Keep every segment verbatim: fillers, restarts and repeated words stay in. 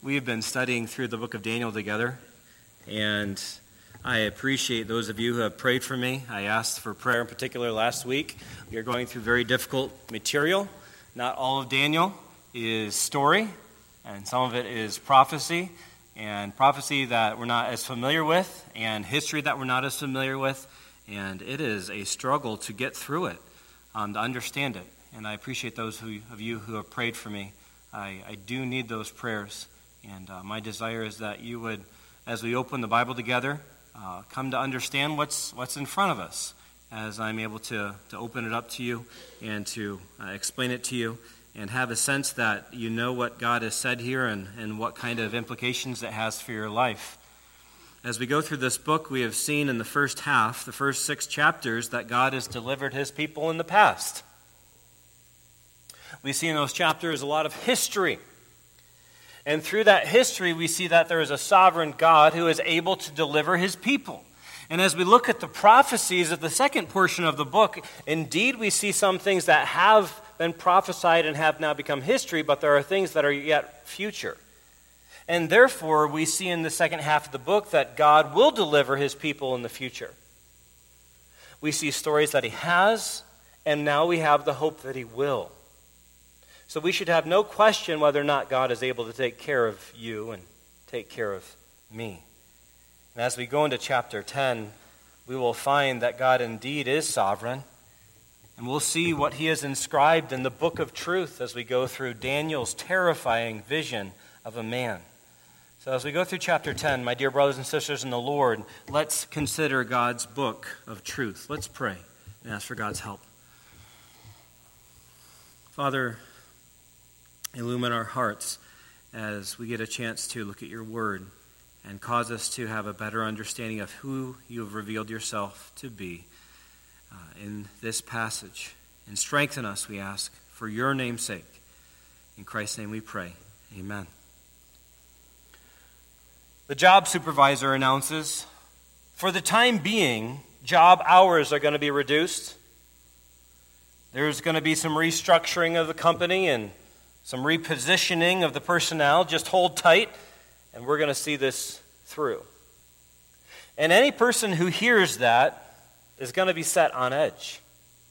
We have been studying through the book of Daniel together, and I appreciate those of you who have prayed for me. I asked for prayer in particular last week. We are going through very difficult material. Not all of Daniel is story, and some of it is prophecy, and prophecy that we're not as familiar with, and history that we're not as familiar with, and it is a struggle to get through it, um, to understand it. And I appreciate those who, of you who have prayed for me. I, I do need those prayers. And uh, my desire is that you would, as we open the Bible together, uh, come to understand what's what's in front of us as I'm able to, to open it up to you and to uh, explain it to you and have a sense that you know what God has said here and, and what kind of implications it has for your life. As we go through this book, we have seen in the first half, the first six chapters, that God has delivered his people in the past. We see in those chapters a lot of history. And through that history, we see that there is a sovereign God who is able to deliver his people. And as we look at the prophecies of the second portion of the book, indeed we see some things that have been prophesied and have now become history, but there are things that are yet future. And therefore, we see in the second half of the book that God will deliver his people in the future. We see stories that he has, and now we have the hope that he will. So we should have no question whether or not God is able to take care of you and take care of me. And as we go into chapter ten, we will find that God indeed is sovereign. And we'll see what he has inscribed in the book of truth as we go through Daniel's terrifying vision of a man. So as we go through chapter ten, my dear brothers and sisters in the Lord, let's consider God's book of truth. Let's pray and ask for God's help. Father, illumine our hearts as we get a chance to look at your word and cause us to have a better understanding of who you have revealed yourself to be uh, in this passage. And strengthen us, we ask, for your name's sake. In Christ's name we pray. Amen. The job supervisor announces, for the time being, job hours are going to be reduced. There's going to be some restructuring of the company and some repositioning of the personnel. Just hold tight, and we're going to see this through. And any person who hears that is going to be set on edge.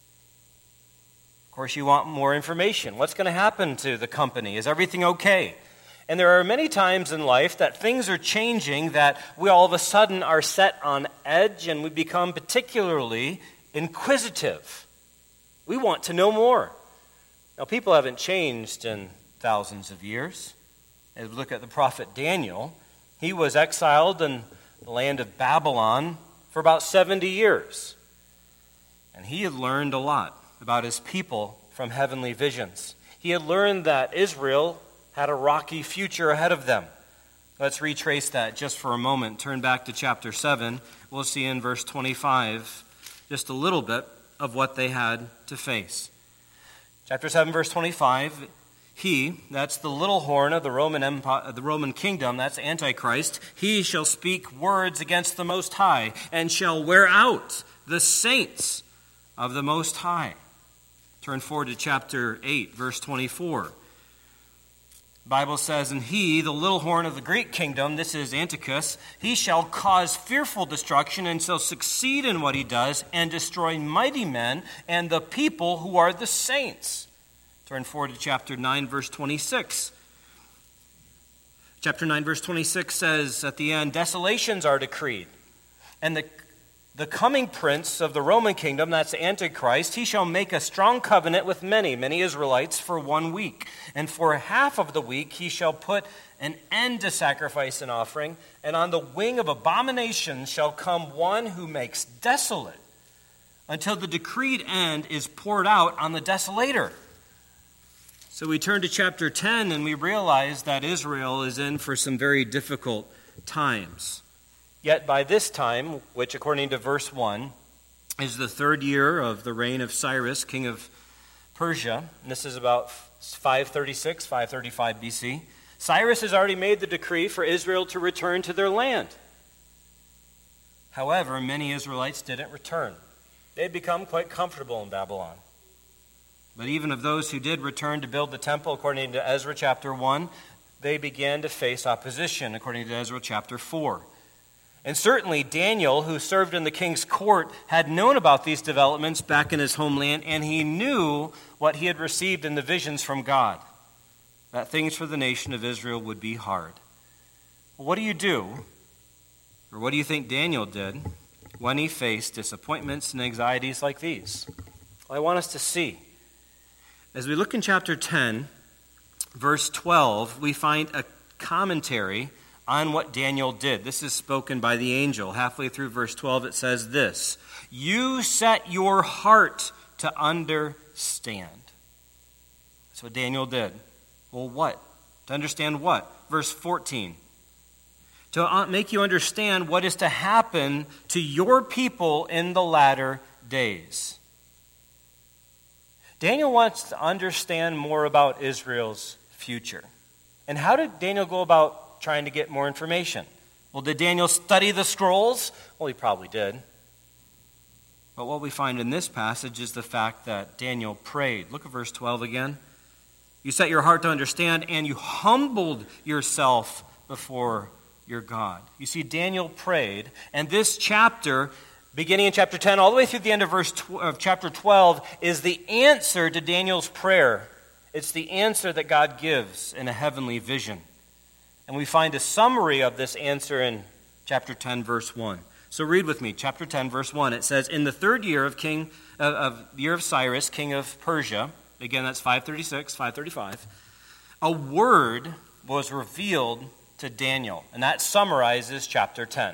Of course, you want more information. What's going to happen to the company? Is everything okay? And there are many times in life that things are changing, that we all of a sudden are set on edge, and we become particularly inquisitive. We want to know more. Now, people haven't changed in thousands of years. As we look at the prophet Daniel, he was exiled in the land of Babylon for about seventy years. And he had learned a lot about his people from heavenly visions. He had learned that Israel had a rocky future ahead of them. Let's retrace that just for a moment. Turn back to chapter seven. We'll see in verse twenty-five just a little bit of what they had to face. Chapter seven, verse twenty-five, he, that's the little horn of the Roman Empire, the Roman kingdom, that's Antichrist, he shall speak words against the Most High and shall wear out the saints of the Most High. Turn forward to chapter eight, verse twenty-four. The Bible says, and he, the little horn of the Greek kingdom, this is Antiochus, he shall cause fearful destruction and shall succeed in what he does and destroy mighty men and the people who are the saints. Turn forward to chapter nine, verse twenty-six. Chapter nine, verse twenty-six says at the end, desolations are decreed. And the The coming prince of the Roman kingdom, that's Antichrist, he shall make a strong covenant with many, many Israelites for one week. And for half of the week he shall put an end to sacrifice and offering. And on the wing of abomination shall come one who makes desolate, until the decreed end is poured out on the desolator. So we turn to chapter ten and we realize that Israel is in for some very difficult times. Yet by this time, which according to verse one, is the third year of the reign of Cyrus, king of Persia, and this is about five thirty-six, five thirty-five B C, Cyrus has already made the decree for Israel to return to their land. However, many Israelites didn't return. They had become quite comfortable in Babylon. But even of those who did return to build the temple, according to Ezra chapter one, they began to face opposition, according to Ezra chapter four. And certainly Daniel, who served in the king's court, had known about these developments back in his homeland, and he knew what he had received in the visions from God, that things for the nation of Israel would be hard. Well, what do you do, or what do you think Daniel did when he faced disappointments and anxieties like these? Well, I want us to see. As we look in chapter ten, verse twelve, we find a commentary on what Daniel did. This is spoken by the angel. Halfway through verse twelve, it says this: "You set your heart to understand." That's what Daniel did. Well, what? To understand what? Verse fourteen. To make you understand what is to happen to your people in the latter days. Daniel wants to understand more about Israel's future. And how did Daniel go about trying to get more information? Well, did Daniel study the scrolls? Well, he probably did. But what we find in this passage is the fact that Daniel prayed. Look at verse twelve again. You set your heart to understand, and you humbled yourself before your God. You see, Daniel prayed, and this chapter, beginning in chapter ten, all the way through the end of verse tw- of chapter twelve, is the answer to Daniel's prayer. It's the answer that God gives in a heavenly vision. And we find a summary of this answer in chapter ten, verse one. So read with me, chapter ten, verse one. It says, "In the third year of king of, of the year of Cyrus, king of Persia," again, that's five thirty-six, five thirty-five, "a word was revealed to Daniel." And that summarizes chapter ten.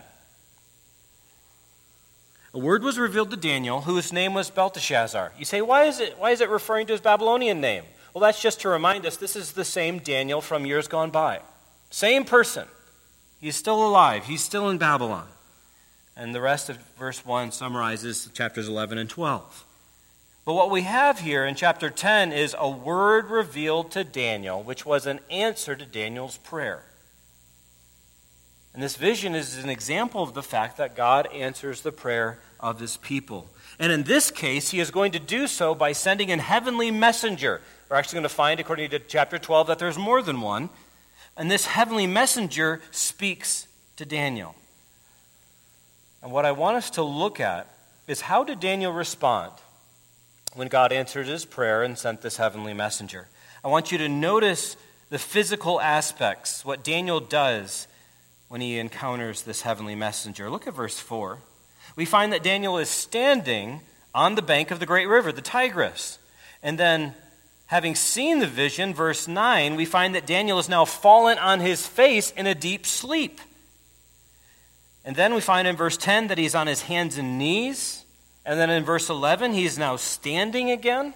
A word was revealed to Daniel, whose name was Belteshazzar. You say, why is it, why is it referring to his Babylonian name? Well, that's just to remind us this is the same Daniel from years gone by. Same person. He's still alive. He's still in Babylon. And the rest of verse one summarizes chapters eleven and twelve. But what we have here in chapter ten is a word revealed to Daniel, which was an answer to Daniel's prayer. And this vision is an example of the fact that God answers the prayer of his people. And in this case, he is going to do so by sending a heavenly messenger. We're actually going to find, according to chapter twelve, that there's more than one. And this heavenly messenger speaks to Daniel. And what I want us to look at is, how did Daniel respond when God answered his prayer and sent this heavenly messenger? I want you to notice the physical aspects, what Daniel does when he encounters this heavenly messenger. Look at verse four. We find that Daniel is standing on the bank of the great river, the Tigris. And then, having seen the vision, verse nine, we find that Daniel is now fallen on his face in a deep sleep. And then we find in verse ten that he's on his hands and knees. And then in verse eleven, he's now standing again.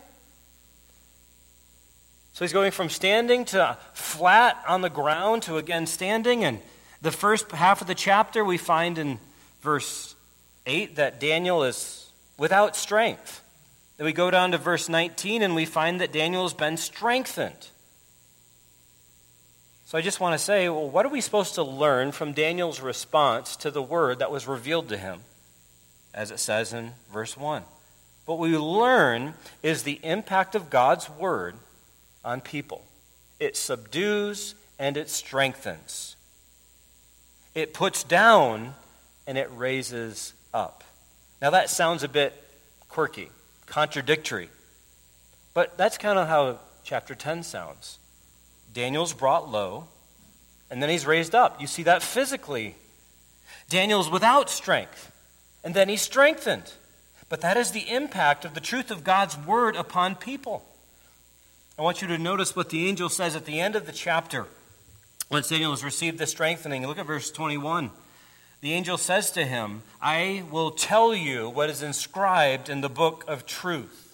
So he's going from standing to flat on the ground to again standing. And the first half of the chapter, we find in verse eight that Daniel is without strength. Then we go down to verse nineteen and we find that Daniel has been strengthened. So I just want to say, well, what are we supposed to learn from Daniel's response to the word that was revealed to him, as it says in verse one? What we learn is the impact of God's word on people. It subdues and it strengthens. It puts down and it raises up. Now that sounds a bit quirky, contradictory. But that's kind of how chapter ten sounds. Daniel's brought low, and then he's raised up. You see that physically. Daniel's without strength, and then he's strengthened. But that is the impact of the truth of God's word upon people. I want you to notice what the angel says at the end of the chapter. Once Daniel has received the strengthening, look at verse twenty-one. The angel says to him, "I will tell you what is inscribed in the book of truth."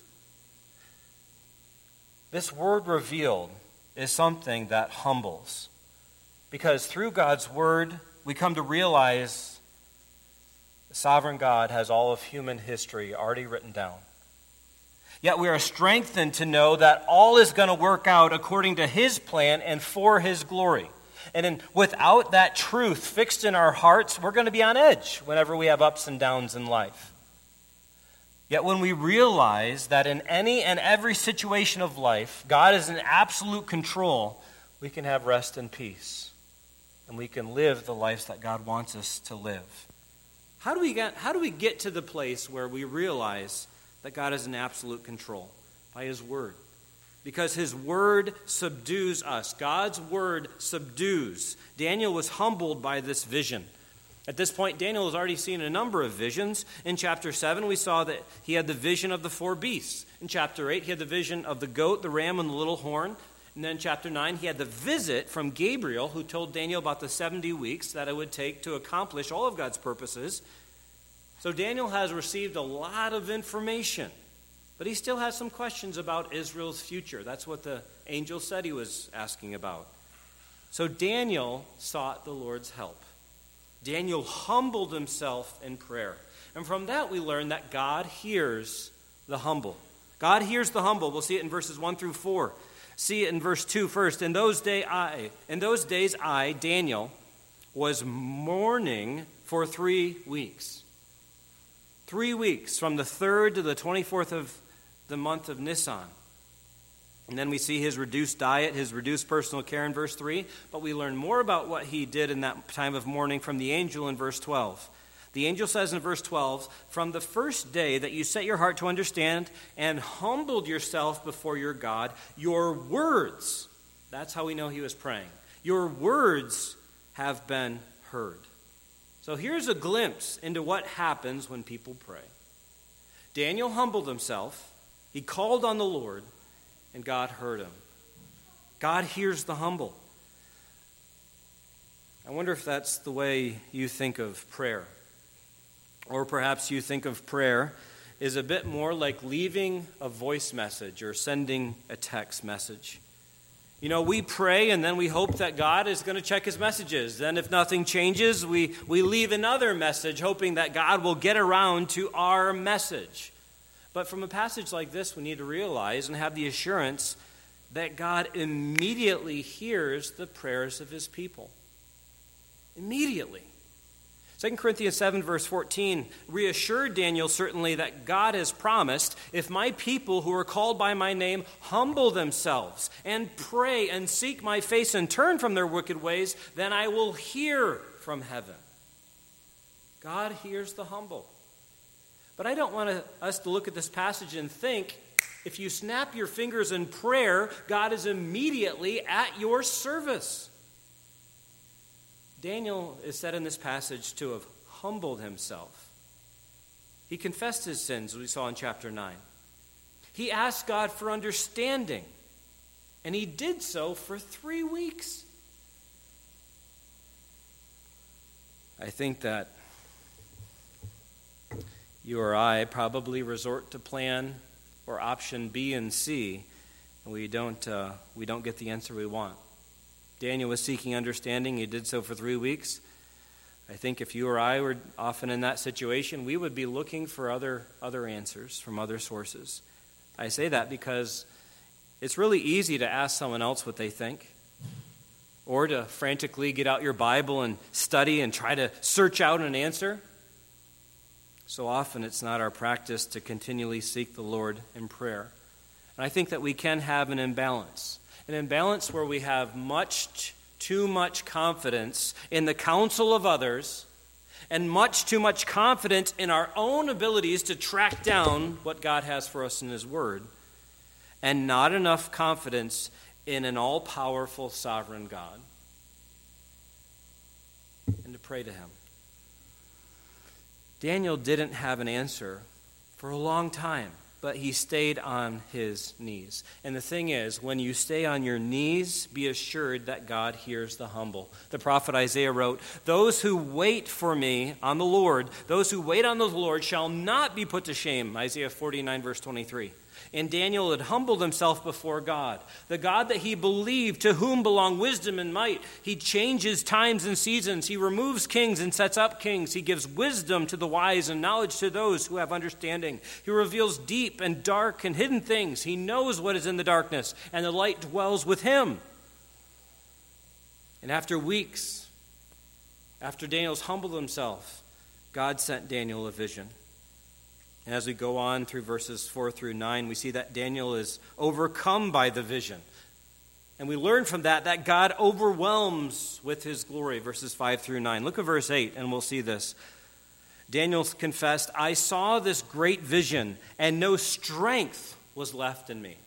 This word revealed is something that humbles. Because through God's word, we come to realize the sovereign God has all of human history already written down. Yet we are strengthened to know that all is going to work out according to his plan and for his glory. And in, without that truth fixed in our hearts, we're going to be on edge whenever we have ups and downs in life. Yet when we realize that in any and every situation of life, God is in absolute control, we can have rest and peace, and we can live the lives that God wants us to live. How do we get, how do we get to the place where we realize that God is in absolute control? By His Word. Because His Word subdues us. God's Word subdues. Daniel was humbled by this vision. At this point, Daniel has already seen a number of visions. In chapter seven, we saw that he had the vision of the four beasts. In chapter eight, he had the vision of the goat, the ram, and the little horn. And then in chapter nine, he had the visit from Gabriel, who told Daniel about the seventy weeks that it would take to accomplish all of God's purposes. So Daniel has received a lot of information, but he still has some questions about Israel's future. That's what the angel said he was asking about. So Daniel sought the Lord's help. Daniel humbled himself in prayer. And from that we learn that God hears the humble. God hears the humble. We'll see it in verses one through four. See it in verse two first. In those day I, in those days I, Daniel, was mourning for three weeks. Three weeks, from the third to the twenty-fourth of the month of Nisan. And then we see his reduced diet, his reduced personal care in verse three. But we learn more about what he did in that time of mourning from the angel in verse twelve. The angel says in verse twelve, "From the first day that you set your heart to understand and humbled yourself before your God, your words," that's how we know he was praying, "your words have been heard." So here's a glimpse into what happens when people pray. Daniel humbled himself. He called on the Lord, and God heard him. God hears the humble. I wonder if that's the way you think of prayer. Or perhaps you think of prayer is a bit more like leaving a voice message or sending a text message. You know, we pray and then we hope that God is going to check his messages. Then if nothing changes, we, we leave another message hoping that God will get around to our message. But from a passage like this, we need to realize and have the assurance that God immediately hears the prayers of his people. Immediately. Second Corinthians seven, verse fourteen, reassured Daniel certainly that God has promised, "If my people who are called by my name humble themselves and pray and seek my face and turn from their wicked ways, then I will hear from heaven." God hears the humble. But I don't want to, us to look at this passage and think, if you snap your fingers in prayer, God is immediately at your service. Daniel is said in this passage to have humbled himself. He confessed his sins, as we saw in chapter nine. He asked God for understanding, and he did so for three weeks. I think that you or I probably resort to plan or option B and C, and we don't, uh, we don't get the answer we want. Daniel was seeking understanding. He did so for three weeks. I think if you or I were often in that situation, we would be looking for other, other answers from other sources. I say that because it's really easy to ask someone else what they think, or to frantically get out your Bible and study and try to search out an answer. So often it's not our practice to continually seek the Lord in prayer. And I think that we can have an imbalance. An imbalance where we have much, too much confidence in the counsel of others and much too much confidence in our own abilities to track down what God has for us in his word, and not enough confidence in an all-powerful sovereign God, and to pray to him. Daniel didn't have an answer for a long time, but he stayed on his knees. And the thing is, when you stay on your knees, be assured that God hears the humble. The prophet Isaiah wrote, "Those who wait for me on the Lord, those who wait on the Lord shall not be put to shame." Isaiah forty-nine, verse twenty-three. And Daniel had humbled himself before God, the God that he believed, to whom belong wisdom and might. He changes times and seasons. He removes kings and sets up kings. He gives wisdom to the wise and knowledge to those who have understanding. He reveals deep and dark and hidden things. He knows what is in the darkness, and the light dwells with him. And after weeks, after Daniel's humbled himself, God sent Daniel a vision. And as we go on through verses four through nine, we see that Daniel is overcome by the vision. And we learn from that that God overwhelms with his glory, verses five through nine. Look at verse eight, and we'll see this. Daniel confessed, I saw this great vision, and no strength was left in me.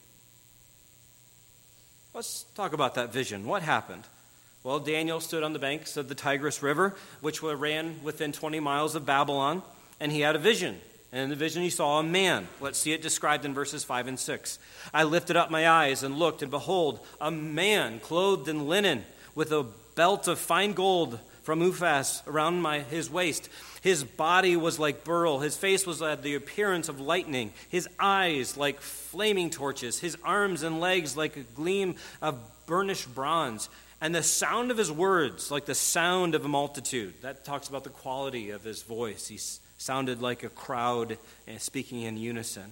Let's talk about that vision. What happened? Well, Daniel stood on the banks of the Tigris River, which ran within twenty miles of Babylon, and he had a vision. And in the vision he saw a man. Let's see it described in verses five and six. I lifted up my eyes and looked, and behold, a man clothed in linen, with a belt of fine gold from Uphaz around my, his waist. His body was like beryl. His face was like the appearance of lightning. His eyes like flaming torches. His arms and legs like a gleam of burnished bronze. And the sound of his words like the sound of a multitude. That talks about the quality of his voice. He sounded like a crowd and speaking in unison.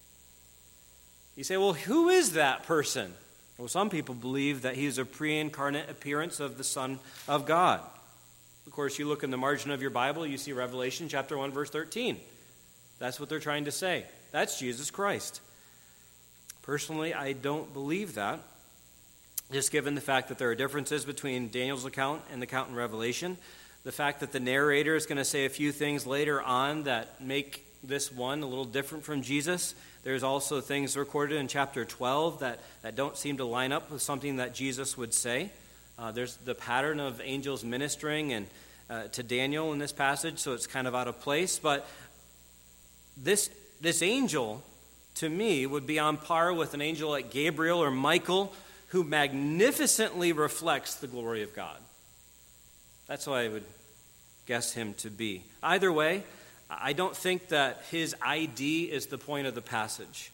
You say, well, who is that person? Well, some people believe that he's a pre-incarnate appearance of the Son of God. Of course, you look in the margin of your Bible, you see Revelation chapter one, verse thirteen. That's what they're trying to say. That's Jesus Christ. Personally, I don't believe that, just given the fact that there are differences between Daniel's account and the account in Revelation. The fact that the narrator is going to say a few things later on that make this one a little different from Jesus. There's also things recorded in chapter twelve that, that don't seem to line up with something that Jesus would say. Uh, there's the pattern of angels ministering and uh, to Daniel in this passage, so it's kind of out of place. But this this angel, to me, would be on par with an angel like Gabriel or Michael, who magnificently reflects the glory of God. That's what I would guess him to be. Either way, I don't think that his I D is the point of the passage.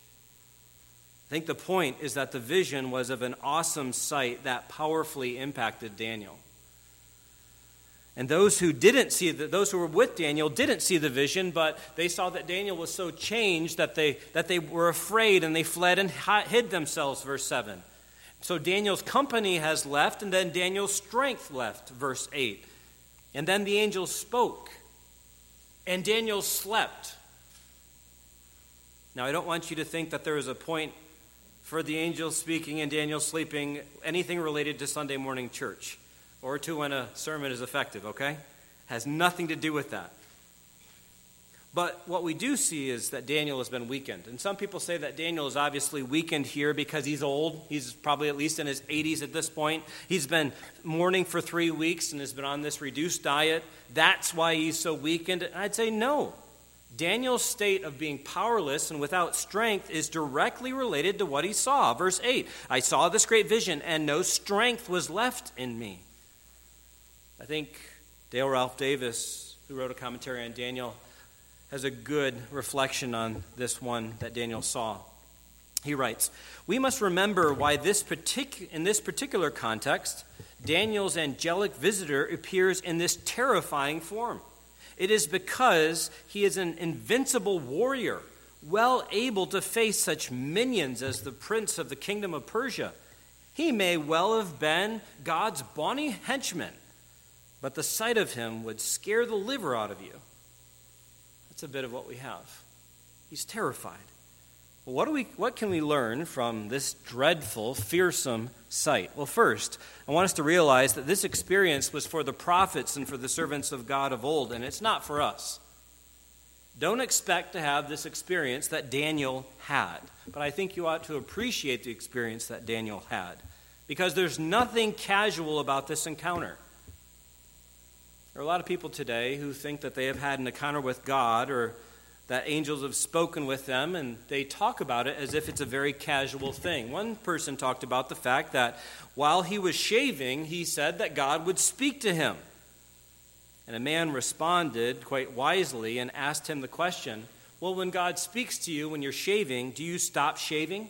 I think the point is that the vision was of an awesome sight that powerfully impacted Daniel. And those who didn't see the, those who were with Daniel didn't see the vision, but they saw that Daniel was so changed that they that they were afraid and they fled and hid themselves, verse seven. So Daniel's company has left, and then Daniel's strength left, verse eight. And then the angel spoke, and Daniel slept. Now, I don't want you to think that there is a point for the angel speaking and Daniel sleeping, anything related to Sunday morning church or to when a sermon is effective, okay? Has nothing to do with that. But what we do see is that Daniel has been weakened. And some people say that Daniel is obviously weakened here because he's old. He's probably at least in his eighties at this point. He's been mourning for three weeks and has been on this reduced diet. That's why he's so weakened. And I'd say no. Daniel's state of being powerless and without strength is directly related to what he saw. Verse eight, I saw this great vision, and no strength was left in me. I think Dale Ralph Davis, who wrote a commentary on Daniel, has a good reflection on this one that Daniel saw. He writes, we must remember why this partic- in this particular context, Daniel's angelic visitor appears in this terrifying form. It is because he is an invincible warrior, well able to face such minions as the prince of the kingdom of Persia. He may well have been God's bonny henchman, but the sight of him would scare the liver out of you. That's a bit of what we have. He's terrified. Well, what do we? What can we learn from this dreadful, fearsome sight? Well, first, I want us to realize that this experience was for the prophets and for the servants of God of old, and it's not for us. Don't expect to have this experience that Daniel had, but I think you ought to appreciate the experience that Daniel had, because there's nothing casual about this encounter. There are a lot of people today who think that they have had an encounter with God or that angels have spoken with them, and they talk about it as if it's a very casual thing. One person talked about the fact that while he was shaving, he said that God would speak to him. And a man responded quite wisely and asked him the question, well, when God speaks to you when you're shaving, do you stop shaving?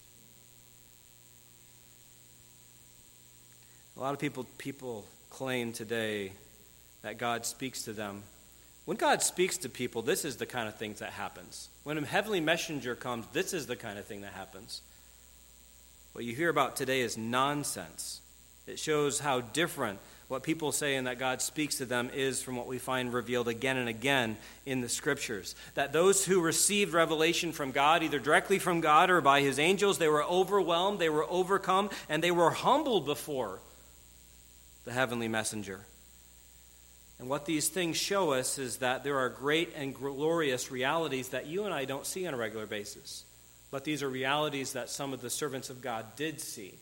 A lot of people, people claim today that God speaks to them. When God speaks to people, this is the kind of things that happens. When a heavenly messenger comes, this is the kind of thing that happens. What you hear about today is nonsense. It shows how different What people say and that God speaks to them is from what we find revealed again and again in the Scriptures. That those who received revelation from God, either directly from God or by his angels, they were overwhelmed, they were overcome, and they were humbled before the heavenly messenger. And what these things show us is that there are great and glorious realities that you and I don't see on a regular basis. But these are realities that some of the servants of God did see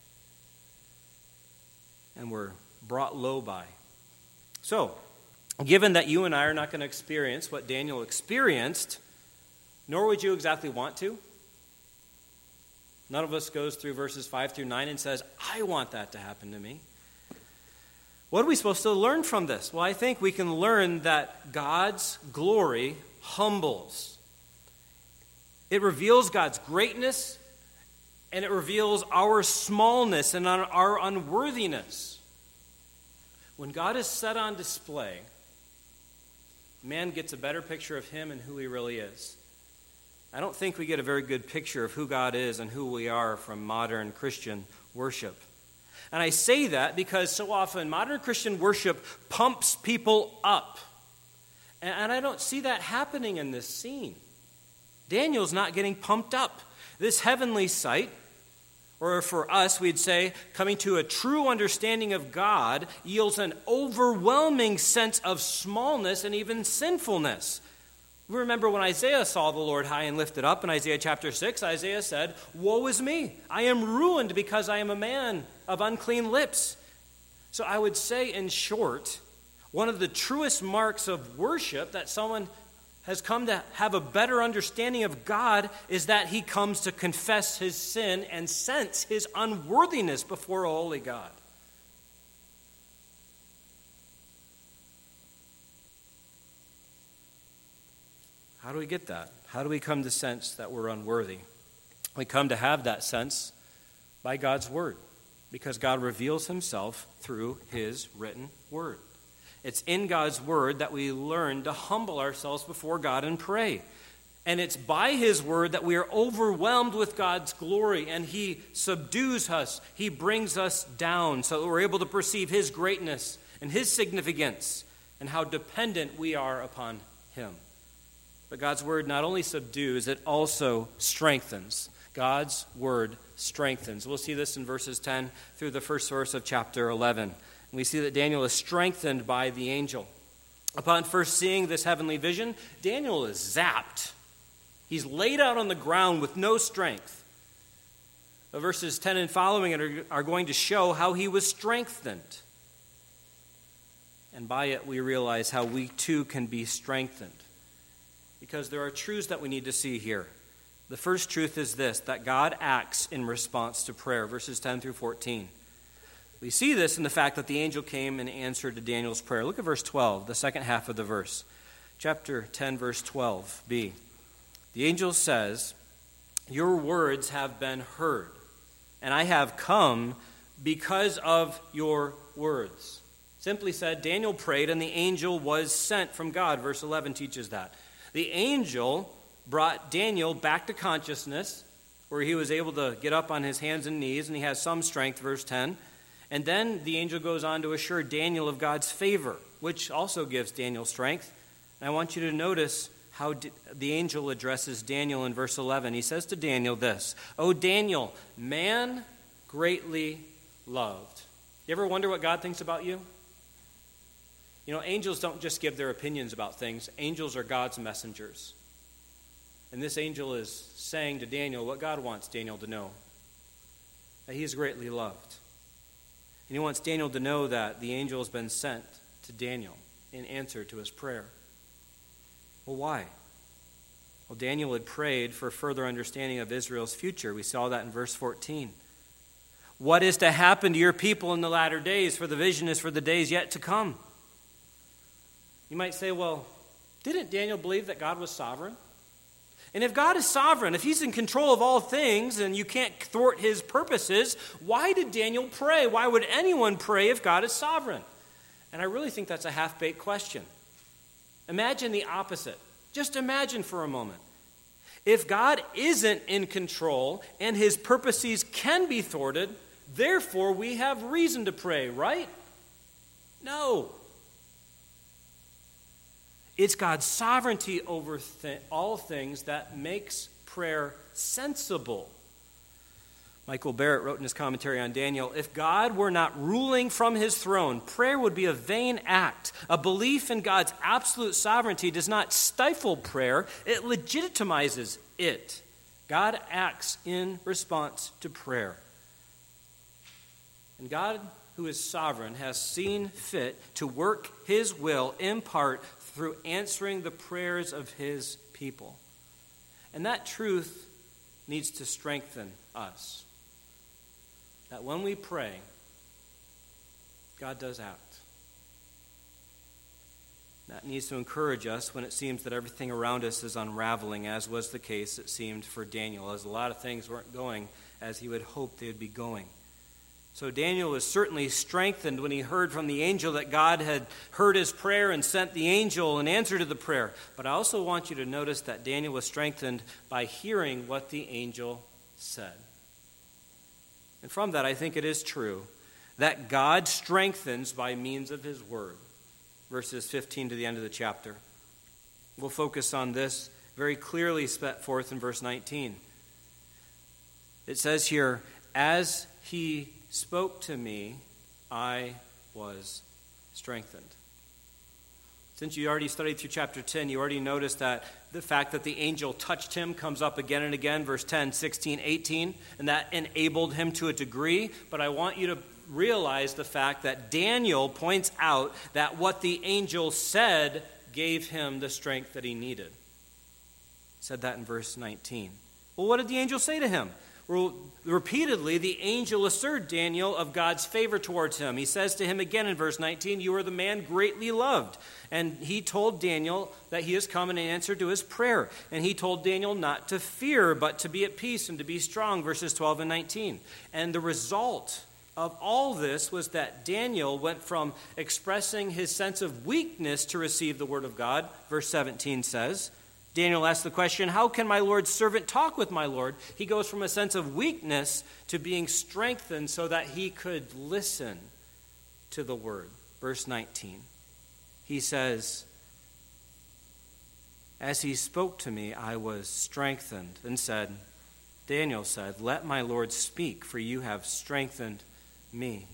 and were brought low by. So, given that you and I are not going to experience what Daniel experienced, nor would you exactly want to, none of us goes through verses five through nine and says, I want that to happen to me. What are we supposed to learn from this? Well, I think we can learn that God's glory humbles. It reveals God's greatness, and it reveals our smallness and our unworthiness. When God is set on display, man gets a better picture of him and who he really is. I don't think we get a very good picture of who God is and who we are from modern Christian worship. And I say that because so often modern Christian worship pumps people up. And I don't see that happening in this scene. Daniel's not getting pumped up. This heavenly sight, or for us, we'd say, coming to a true understanding of God, yields an overwhelming sense of smallness and even sinfulness. We remember when Isaiah saw the Lord high and lifted up in Isaiah chapter six, Isaiah said, "Woe is me! I am ruined because I am a man of unclean lips." So I would say, in short, one of the truest marks of worship that someone has come to have a better understanding of God is that he comes to confess his sin and sense his unworthiness before a holy God. How do we get that? How do we come to sense that we're unworthy? We come to have that sense by God's word, because God reveals himself through his written word. It's in God's word that we learn to humble ourselves before God and pray. And it's by his word that we are overwhelmed with God's glory, and he subdues us. He brings us down so that we're able to perceive his greatness and his significance and how dependent we are upon him. But God's word not only subdues, it also strengthens. God's word strengthens. We'll see this in verses ten through the first verse of chapter eleven. We see that Daniel is strengthened by the angel. Upon first seeing this heavenly vision, Daniel is zapped. He's laid out on the ground with no strength. The verses ten and following it are, are going to show how he was strengthened. And by it we realize how we too can be strengthened. Because there are truths that we need to see here. The first truth is this, that God acts in response to prayer, verses ten through fourteen. We see this in the fact that the angel came and answered to Daniel's prayer. Look at verse twelve, the second half of the verse. Chapter ten, verse twelve b. The angel says, "Your words have been heard, and I have come because of your words." Simply said, Daniel prayed, and the angel was sent from God. Verse eleven teaches that. The angel brought Daniel back to consciousness, where he was able to get up on his hands and knees, and he has some strength, verse ten. And then the angel goes on to assure Daniel of God's favor, which also gives Daniel strength. And I want you to notice how the angel addresses Daniel in verse eleven. He says to Daniel this, "O Daniel, man greatly loved." You ever wonder what God thinks about you? You know, angels don't just give their opinions about things. Angels are God's messengers. And this angel is saying to Daniel what God wants Daniel to know, that he is greatly loved. And he wants Daniel to know that the angel has been sent to Daniel in answer to his prayer. Well, why? Well, Daniel had prayed for further understanding of Israel's future. We saw that in verse fourteen. What is to happen to your people in the latter days? For the vision is for the days yet to come. You might say, well, didn't Daniel believe that God was sovereign? And if God is sovereign, if he's in control of all things and you can't thwart his purposes, why did Daniel pray? Why would anyone pray if God is sovereign? And I really think that's a half-baked question. Imagine the opposite. Just imagine for a moment. If God isn't in control and his purposes can be thwarted, therefore we have reason to pray, right? No. It's God's sovereignty over th- all things that makes prayer sensible. Michael Barrett wrote in his commentary on Daniel, if God were not ruling from his throne, prayer would be a vain act. A belief in God's absolute sovereignty does not stifle prayer, it legitimizes it. God acts in response to prayer. And God, who is sovereign, has seen fit to work his will in part through answering the prayers of his people. And that truth needs to strengthen us. That when we pray, God does act. That needs to encourage us when it seems that everything around us is unraveling, as was the case, it seemed, for Daniel, as a lot of things weren't going as he would hope they would be going. So Daniel was certainly strengthened when he heard from the angel that God had heard his prayer and sent the angel in answer to the prayer. But I also want you to notice that Daniel was strengthened by hearing what the angel said. And from that, I think it is true that God strengthens by means of his word. Verses fifteen to the end of the chapter. We'll focus on this very clearly set forth in verse nineteen. It says here, as he spoke to me, I was strengthened. Since you already studied through chapter ten, you already noticed that the fact that the angel touched him comes up again and again, verse ten, sixteen, eighteen, and that enabled him to a degree. But I want you to realize the fact that Daniel points out that what the angel said gave him the strength that he needed. He said that in verse nineteen. Well, what did the angel say to him? Well, repeatedly, the angel assured Daniel of God's favor towards him. He says to him again in verse nineteen, you are the man greatly loved. And he told Daniel that he has come in answer to his prayer. And he told Daniel not to fear, but to be at peace and to be strong, verses twelve and nineteen. And the result of all this was that Daniel went from expressing his sense of weakness to receive the word of God, verse seventeen says. Daniel asked the question, how can my Lord's servant talk with my Lord? He goes from a sense of weakness to being strengthened so that he could listen to the word. Verse nineteen. He says, as he spoke to me, I was strengthened, and said, Daniel said, let my Lord speak, for you have strengthened me.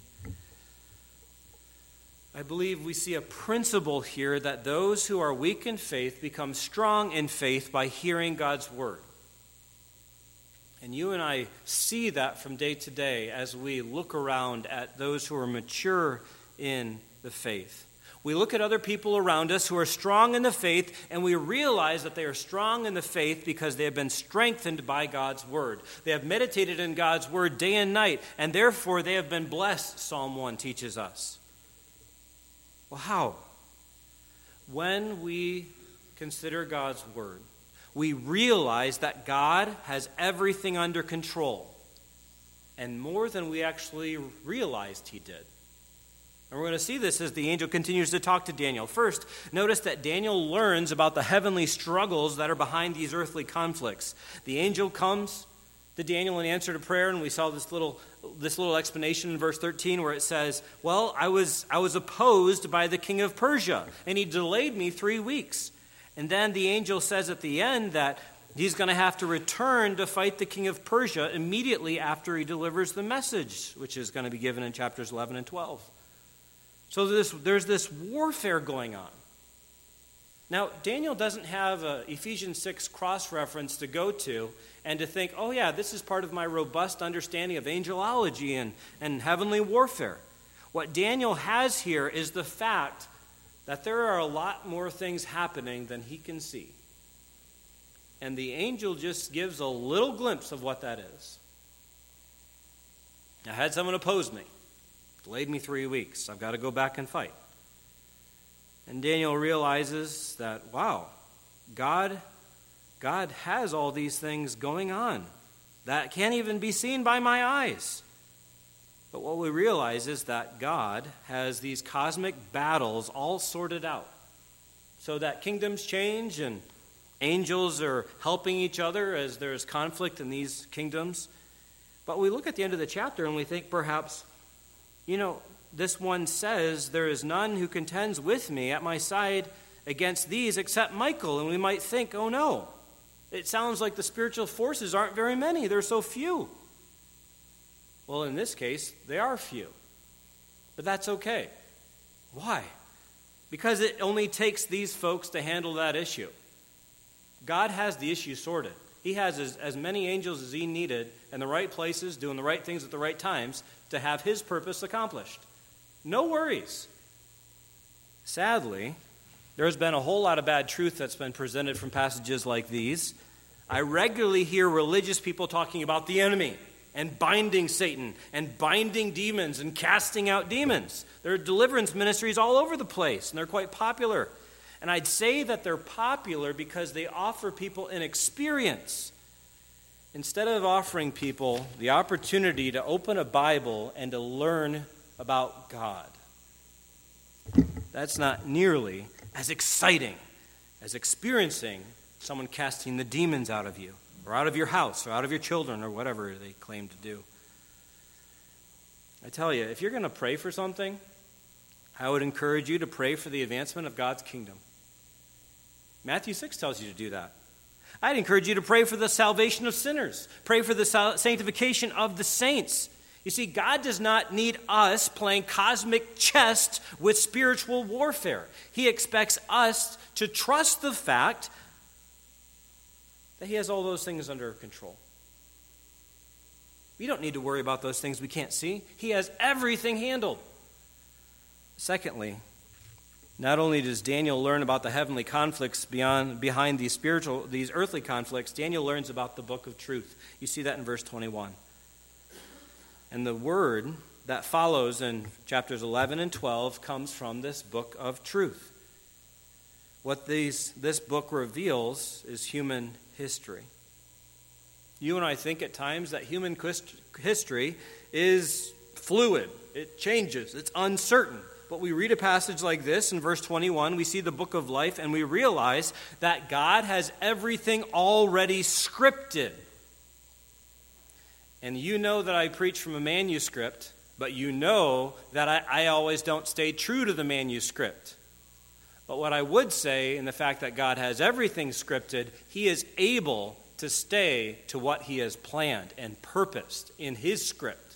I believe we see a principle here that those who are weak in faith become strong in faith by hearing God's word. And you and I see that from day to day as we look around at those who are mature in the faith. We look at other people around us who are strong in the faith, and we realize that they are strong in the faith because they have been strengthened by God's word. They have meditated in God's word day and night, and therefore they have been blessed, Psalm one teaches us. Well, how? When we consider God's word, we realize that God has everything under control, and more than we actually realized he did. And we're going to see this as the angel continues to talk to Daniel. First, notice that Daniel learns about the heavenly struggles that are behind these earthly conflicts. The angel comes to Daniel in answer to prayer, and we saw this little this little explanation in verse thirteen where it says, well, I was I was opposed by the king of Persia, and he delayed me three weeks. And then the angel says at the end that he's going to have to return to fight the king of Persia immediately after he delivers the message, which is going to be given in chapters eleven and twelve. So there's, there's this warfare going on. Now, Daniel doesn't have a Ephesians six cross-reference to go to and to think, oh yeah, this is part of my robust understanding of angelology and, and heavenly warfare. What Daniel has here is the fact that there are a lot more things happening than he can see. And the angel just gives a little glimpse of what that is. I had someone oppose me. Delayed me three weeks. I've got to go back and fight. And Daniel realizes that, wow, God, God has all these things going on that can't even be seen by my eyes. But what we realize is that God has these cosmic battles all sorted out so that kingdoms change and angels are helping each other as there's conflict in these kingdoms. But we look at the end of the chapter and we think perhaps, you know, this one says, there is none who contends with me at my side against these except Michael. And we might think, oh no, it sounds like the spiritual forces aren't very many. They're so few. Well, in this case, they are few. But that's okay. Why? Because it only takes these folks to handle that issue. God has the issue sorted. He has as, as many angels as he needed in the right places, doing the right things at the right times to have his purpose accomplished. No worries. Sadly, there's been a whole lot of bad truth that's been presented from passages like these. I regularly hear religious people talking about the enemy and binding Satan and binding demons and casting out demons. There are deliverance ministries all over the place, and they're quite popular. And I'd say that they're popular because they offer people an experience instead of offering people the opportunity to open a Bible and to learn about God. That's not nearly as exciting as experiencing someone casting the demons out of you, or out of your house, or out of your children, or whatever they claim to do. I tell you, if you're going to pray for something, I would encourage you to pray for the advancement of God's kingdom. Matthew six tells you to do that. I'd encourage you to pray for the salvation of sinners. Pray for the sanctification of the saints. You see, God does not need us playing cosmic chess with spiritual warfare. He expects us to trust the fact that he has all those things under control. We don't need to worry about those things we can't see. He has everything handled. Secondly, not only does Daniel learn about the heavenly conflicts beyond, behind these spiritual, these earthly conflicts, Daniel learns about the book of truth. You see that in verse twenty-one. And the word that follows in chapters eleven and twelve comes from this book of truth. What these, this book reveals is human history. You and I think at times that human history is fluid. It changes. It's uncertain. But we read a passage like this in verse twenty-one, we see the book of life, and we realize that God has everything already scripted. And you know that I preach from a manuscript, but you know that I, I always don't stay true to the manuscript. But what I would say, in the fact that God has everything scripted, he is able to stay to what he has planned and purposed in his script.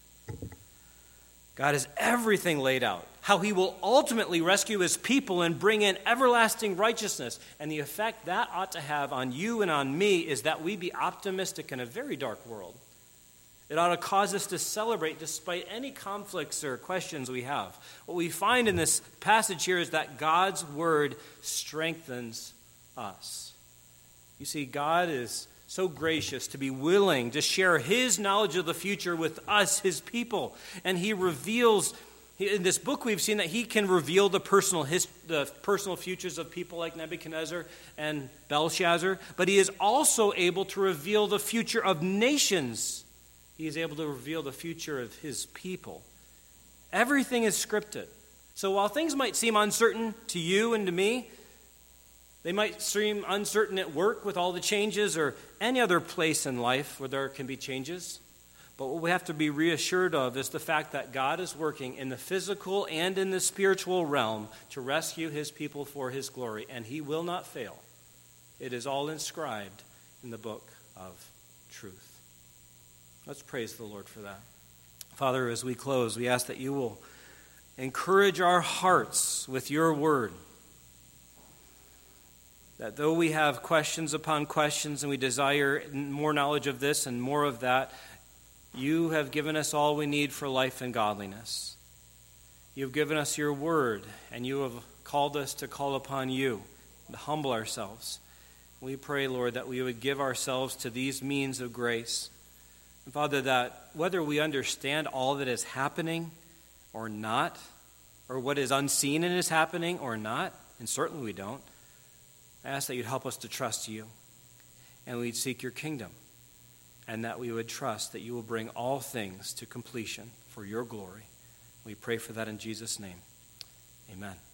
God has everything laid out, how he will ultimately rescue his people and bring in everlasting righteousness. And the effect that ought to have on you and on me is that we be optimistic in a very dark world. It ought to cause us to celebrate despite any conflicts or questions we have. What we find in this passage here is that God's word strengthens us. You see, God is so gracious to be willing to share his knowledge of the future with us, his people. And he reveals, in this book we've seen that he can reveal the personal his, the personal futures of people like Nebuchadnezzar and Belshazzar, but he is also able to reveal the future of nations. He is able to reveal the future of his people. Everything is scripted. So while things might seem uncertain to you and to me, they might seem uncertain at work with all the changes or any other place in life where there can be changes. But what we have to be reassured of is the fact that God is working in the physical and in the spiritual realm to rescue his people for his glory, and he will not fail. It is all inscribed in the book of truth. Let's praise the Lord for that. Father, as we close, we ask that you will encourage our hearts with your word. That though we have questions upon questions and we desire more knowledge of this and more of that, you have given us all we need for life and godliness. You have given us your word, and you have called us to call upon you, to humble ourselves. We pray, Lord, that we would give ourselves to these means of grace. And Father, that whether we understand all that is happening or not, or what is unseen and is happening or not, and certainly we don't, I ask that you'd help us to trust you, and we'd seek your kingdom, and that we would trust that you will bring all things to completion for your glory. We pray for that in Jesus' name. Amen.